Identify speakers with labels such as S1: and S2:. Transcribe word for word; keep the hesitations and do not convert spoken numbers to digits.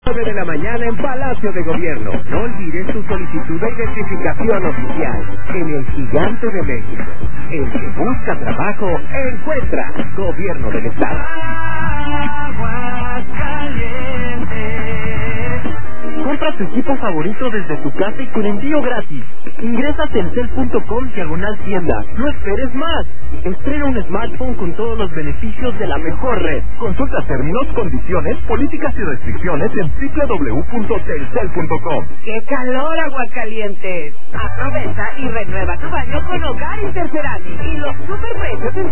S1: nueve de la mañana en Palacio de Gobierno. No olvides tu solicitud de identificación oficial. En el Gigante de México. El que busca trabajo, encuentra. Gobierno del Estado.
S2: Compra tu equipo favorito desde tu casa y con envío gratis. Ingresa a telcel punto com diagonal tienda. No esperes más. Estrena un smartphone con todos los beneficios de la mejor red.
S3: Consulta términos, condiciones, políticas y restricciones en doble u doble u doble u punto telcel punto com.
S4: ¡Qué calor, Aguascalientes! Aprovecha y renueva tu baño con Hogar Interceramic y los superprecios en